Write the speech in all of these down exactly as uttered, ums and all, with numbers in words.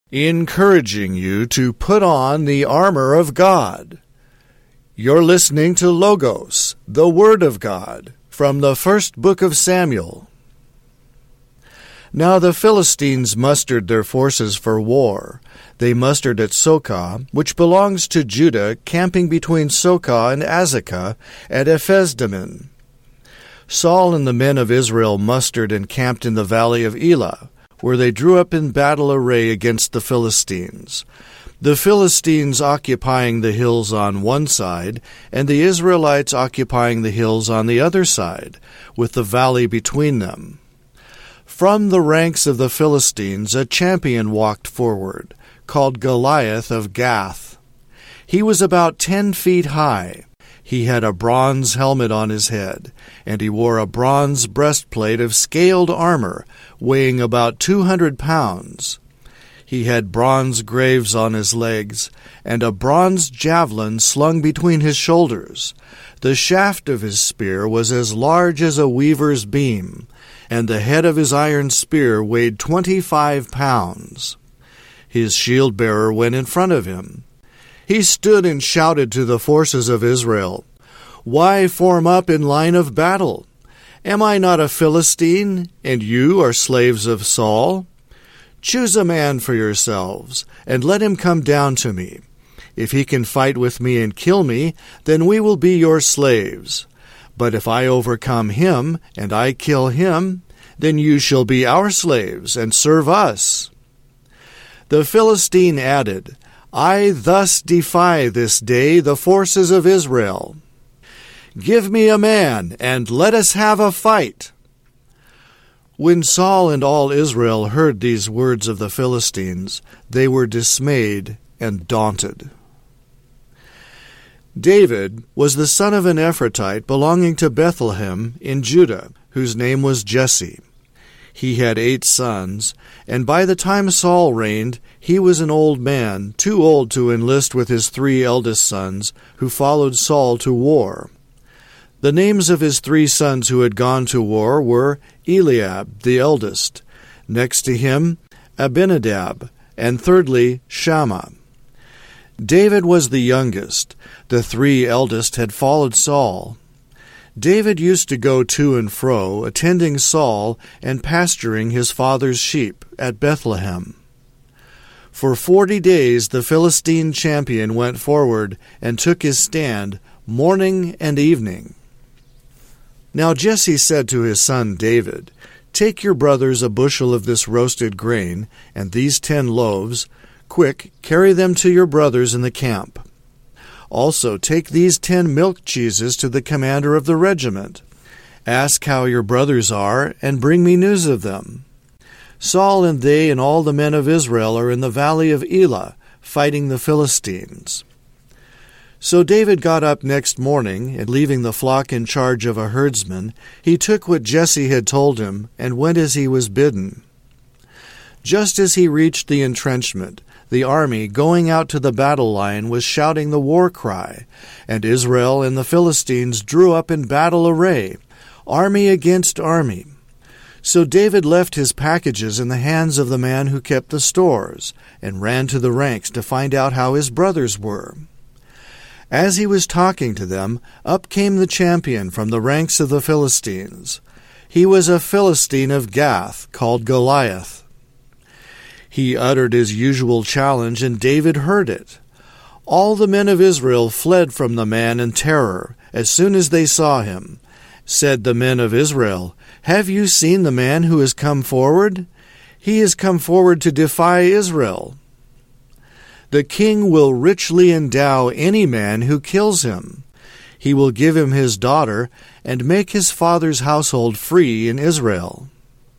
encouraging you to put on the armor of God. You're listening to Logos, the Word of God, from the first book of Samuel. Now the Philistines mustered their forces for war. They mustered at Socoh, which belongs to Judah, camping between Socoh and Azekah at Ephesdammim. Saul and the men of Israel mustered and camped in the valley of Elah, where they drew up in battle array against the Philistines. The Philistines occupying the hills on one side, and the Israelites occupying the hills on the other side, with the valley between them. From the ranks of the Philistines a champion walked forward, called Goliath of Gath. He was about ten feet high. He had a bronze helmet on his head, and he wore a bronze breastplate of scaled armor, weighing about two hundred pounds. He had bronze greaves on his legs, and a bronze javelin slung between his shoulders. The shaft of his spear was as large as a weaver's beam, and the head of his iron spear weighed twenty-five pounds. His shield-bearer went in front of him. He stood and shouted to the forces of Israel, "Why form up in line of battle? Am I not a Philistine, and you are slaves of Saul? Choose a man for yourselves, and let him come down to me. If he can fight with me and kill me, then we will be your slaves. But if I overcome him, and I kill him, then you shall be our slaves, and serve us." The Philistine added, "I thus defy this day the forces of Israel. Give me a man, and let us have a fight." When Saul and all Israel heard these words of the Philistines, they were dismayed and daunted. David was the son of an Ephrathite belonging to Bethlehem in Judah, whose name was Jesse. He had eight sons, and by the time Saul reigned, he was an old man, too old to enlist with his three eldest sons, who followed Saul to war. The names of his three sons who had gone to war were Eliab, the eldest, next to him Abinadab, and thirdly Shammah. David was the youngest. The three eldest had followed Saul. David used to go to and fro, attending Saul and pasturing his father's sheep at Bethlehem. For forty days the Philistine champion went forward and took his stand morning and evening. Now Jesse said to his son David, "Take your brothers a bushel of this roasted grain, and these ten loaves. Quick, carry them to your brothers in the camp. Also take these ten milk cheeses to the commander of the regiment. Ask how your brothers are, and bring me news of them. Saul and they and all the men of Israel are in the valley of Elah, fighting the Philistines." So David got up next morning, and leaving the flock in charge of a herdsman, he took what Jesse had told him, and went as he was bidden. Just as he reached the entrenchment, the army going out to the battle line was shouting the war cry, and Israel and the Philistines drew up in battle array, army against army. So David left his packages in the hands of the man who kept the stores, and ran to the ranks to find out how his brothers were. As he was talking to them, up came the champion from the ranks of the Philistines. He was a Philistine of Gath, called Goliath. He uttered his usual challenge, and David heard it. All the men of Israel fled from the man in terror as soon as they saw him. Said the men of Israel, "Have you seen the man who has come forward? He has come forward to defy Israel. The king will richly endow any man who kills him. He will give him his daughter, and make his father's household free in Israel."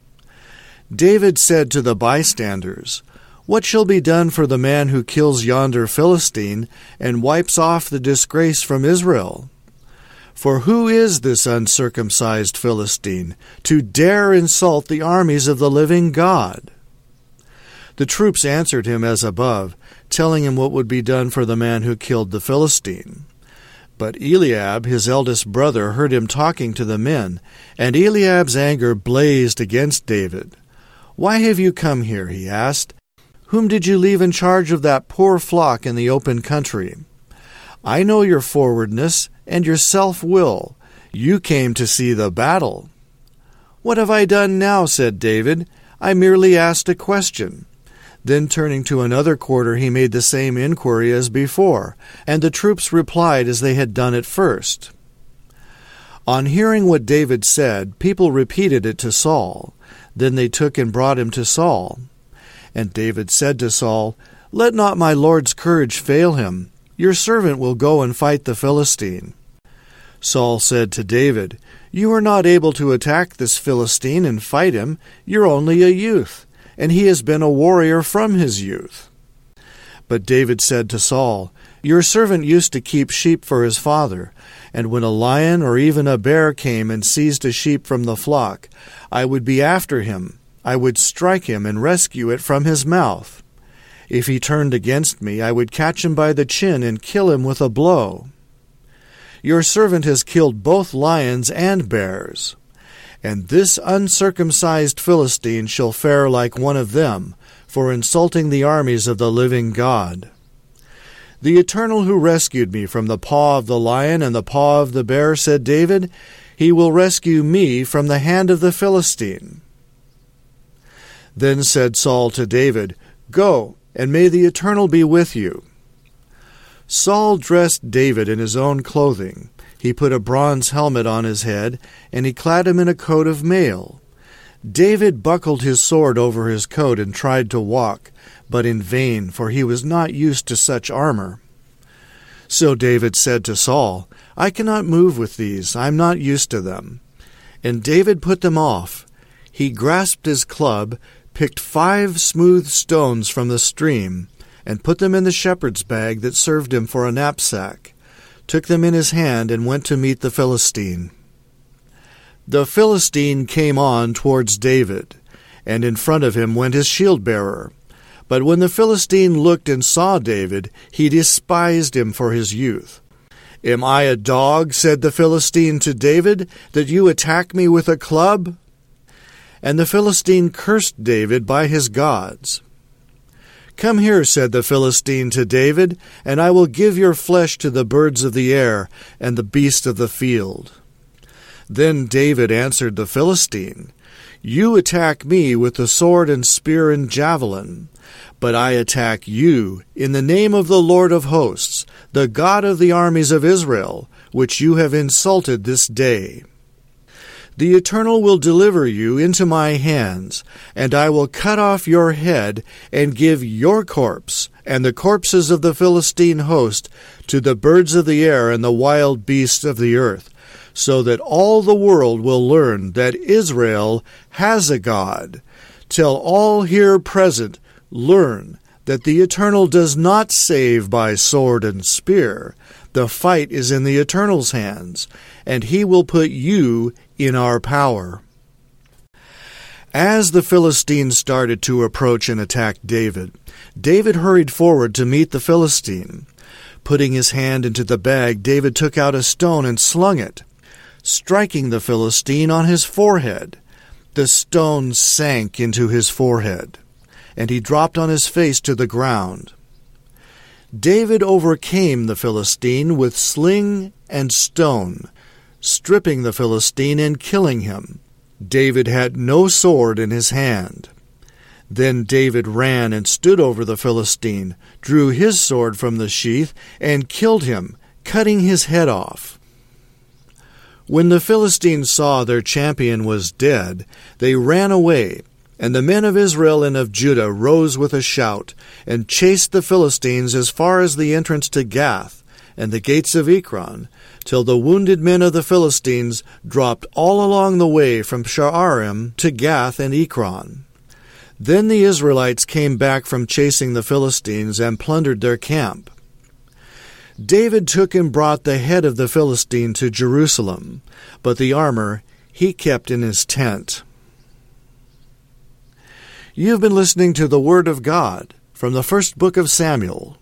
David said to the bystanders, "What shall be done for the man who kills yonder Philistine, and wipes off the disgrace from Israel? For who is this uncircumcised Philistine, to dare insult the armies of the living God?" The troops answered him as above, telling him what would be done for the man who killed the Philistine. But Eliab, his eldest brother, heard him talking to the men, and Eliab's anger blazed against David. "Why have you come here?" he asked. whom did you leave in charge of that poor flock in the open country? I know your forwardness and your self-will. You came to see the battle." "What have I done now?" said David. "I merely asked a question." Then turning to another quarter, he made the same inquiry as before, and the troops replied as they had done at first. On hearing what David said, people repeated it to Saul. Then they took and brought him to Saul. And David said to Saul, "Let not my lord's courage fail him. Your servant will go and fight the Philistine." Saul said to David, "You are not able to attack this Philistine and fight him. You're only a youth, and he has been a warrior from his youth." But David said to Saul, "Your servant used to keep sheep for his father, and when a lion or even a bear came and seized a sheep from the flock, I would be after him. I would strike him and rescue it from his mouth. If he turned against me, I would catch him by the chin and kill him with a blow. Your servant has killed both lions and bears, and this uncircumcised Philistine shall fare like one of them, for insulting the armies of the living God. The Eternal who rescued me from the paw of the lion and the paw of the bear," said David, "he will rescue me from the hand of the Philistine." Then said Saul to David, "Go, and may the Eternal be with you." Saul dressed David in his own clothing. He put a bronze helmet on his head, and he clad him in a coat of mail. David buckled his sword over his coat and tried to walk, but in vain, for he was not used to such armor. So David said to Saul, "I cannot move with these. I am not used to them." And David put them off. He grasped his club, picked five smooth stones from the stream, and put them in the shepherd's bag that served him for a knapsack, took them in his hand, and went to meet the Philistine. The Philistine came on towards David, and in front of him went his shield-bearer. But when the Philistine looked and saw David, he despised him for his youth. "Am I a dog," said the Philistine to David, "that you attack me with a club?" And the Philistine cursed David by his gods. "Come here," said the Philistine to David, "and I will give your flesh to the birds of the air and the beasts of the field." Then David answered the Philistine, "You attack me with the sword and spear and javelin, but I attack you in the name of the Lord of hosts, the God of the armies of Israel, which you have insulted this day. The Eternal will deliver you into my hands, and I will cut off your head and give your corpse and the corpses of the Philistine host to the birds of the air and the wild beasts of the earth, so that all the world will learn that Israel has a God. Till all here present learn that the Eternal does not save by sword and spear. The fight is in the Eternal's hands, and he will put you in our power." As the Philistines started to approach and attack David, David hurried forward to meet the Philistine. Putting his hand into the bag, David took out a stone and slung it, striking the Philistine on his forehead. The stone sank into his forehead, and he dropped on his face to the ground. David overcame the Philistine with sling and stone, stripping the Philistine and killing him. David had no sword in his hand. Then David ran and stood over the Philistine, drew his sword from the sheath, and killed him, cutting his head off. When the Philistines saw their champion was dead, they ran away, and the men of Israel and of Judah rose with a shout, and chased the Philistines as far as the entrance to Gath and the gates of Ekron, till the wounded men of the Philistines dropped all along the way from Sha'arim to Gath and Ekron. Then the Israelites came back from chasing the Philistines and plundered their camp. David took and brought the head of the Philistine to Jerusalem, but the armor he kept in his tent. You've been listening to the Word of God from the first book of Samuel.